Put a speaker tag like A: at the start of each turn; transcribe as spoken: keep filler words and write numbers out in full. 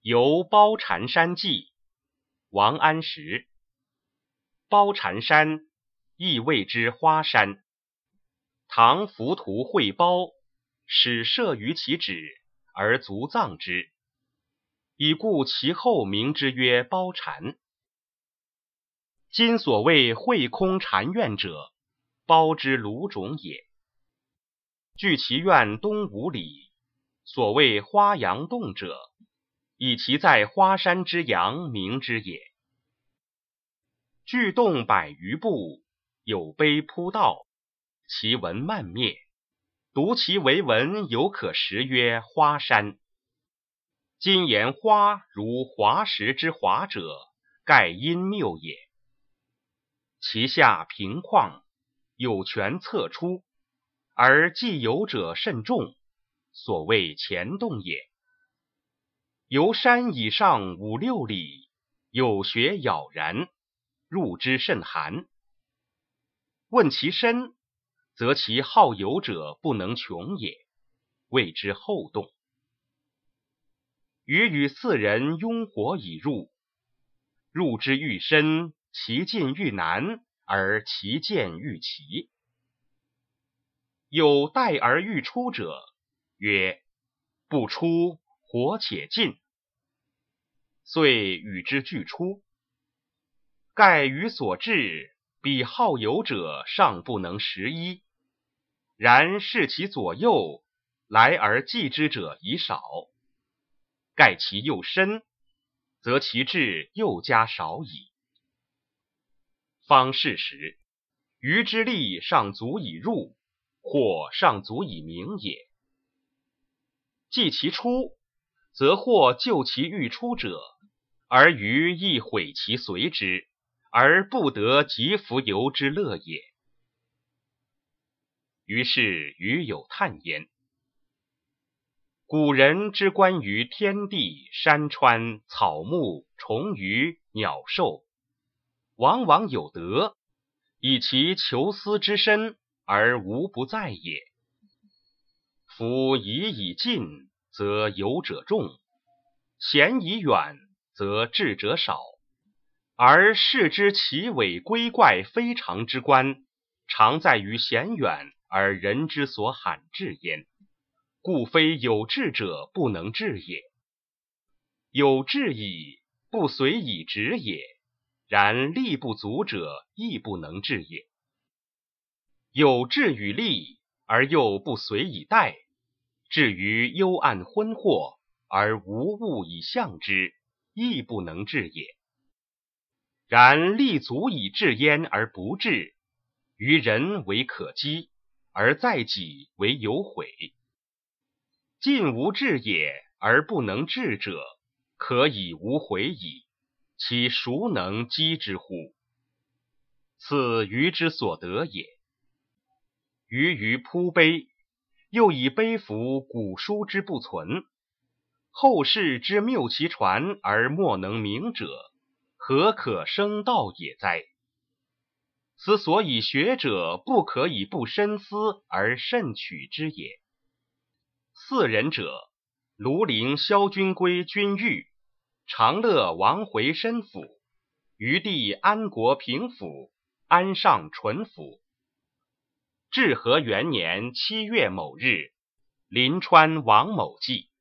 A: 游包禅山记，王安石。包禅山，亦谓之花山。唐浮屠会包，始设于其址，而族葬之，以故其后名之曰包禅。今所谓会空禅院者，包之庐种也。据其院东五里，所谓花阳洞者，以其在花山之阳名之也。巨洞百余步，有碑铺道，其文漫灭，读其为文，犹可识曰花山。今言花如华石之华者，盖因谬也。其下平旷，有泉侧出，而既有者甚众，所谓前洞也。由山以上五六里，有雪杳然，入之甚寒。问其深，则其好游者不能穷也，谓之后洞。余与四人拥火以入，入之愈深，其进愈难，而其见愈奇。有待而欲出者，曰：不出，火且尽。遂与之俱出。盖于所至，彼好游者尚不能识一，然视其左右，来而继之者已少。盖其又深，则其志又加少矣。方是时，余之力尚足以入，或尚足以明也。既其出，则或救其欲出者，而余亦毁其随之，而不得即浮游之乐也。于是余有叹焉：古人之关于天地、山川、草木、虫鱼、鸟兽，往往有得，以其求思之深，而无不在也。夫疑以近，则游者众；嫌以远，则智者少。而视之奇伟归怪非常之观，常在于嫌远而人之所罕至焉。故非有志者不能至也。有志矣，不随以直也，然力不足者亦不能至也。有志与力，而又不随以待，至于幽暗昏惑，而无物以象之，亦不能至也。然力足以至焉而不至，于人为可讥，而在己为有悔。近无至也而不能至者，可以无悔矣，其孰能讥之乎？此余之所得也。余于铺碑，又以碑服古书之不存，后世之谬其传而莫能明者，何可生道也哉？此所以学者不可以不深思而慎取之也。四人者，庐陵萧君归君御，长乐王回申府，余地安国平府，安上淳府。至和元年七月某日，临川王某祭。